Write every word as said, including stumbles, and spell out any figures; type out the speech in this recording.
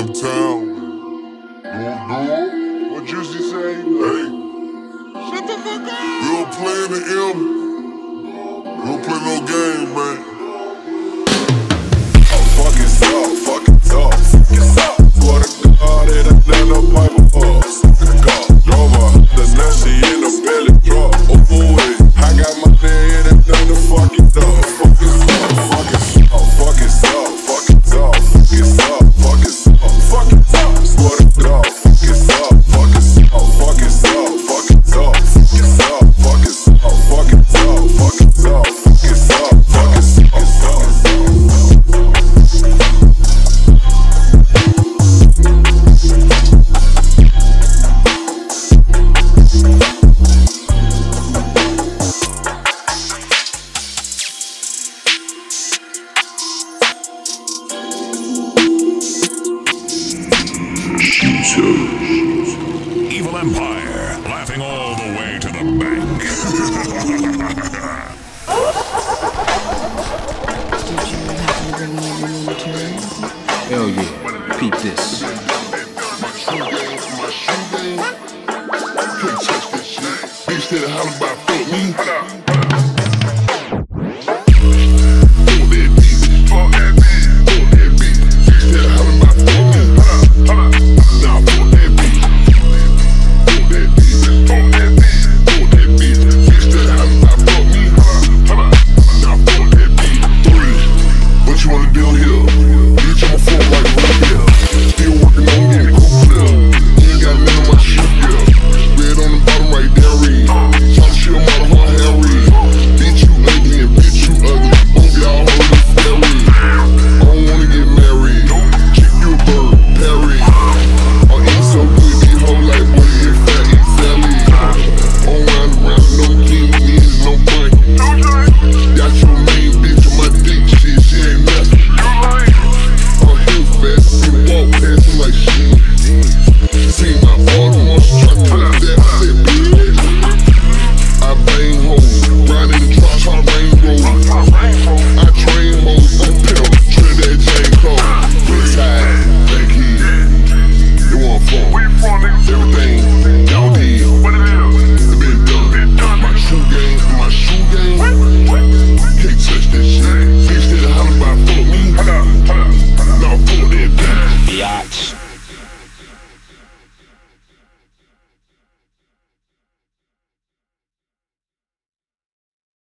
in town. Don't know what Juicy say? Hey, shut the fuck up. We don't play in the M. We don't play no game, man. Oh, fuck it up, fuck it up, fuck it up. Swear to God, it ain't let no pipe up. Drove her, the night she in the belly drop. Oh, wait, I got my day in it, done to fuck it up. Fuck it up, fuck it up, fuck it up, fuck it up, fuck it up, fuck it up, fuck it up. Swear to God, fuck it up, fuck it up, fuck it up, fuck it up, fuck it up, fuck it up, fuck it up, fuck it up, fuck it up, fuck it Evil Empire, laughing all the way to the bank. Did you happen to bring me any new material? Hell yeah, peep this.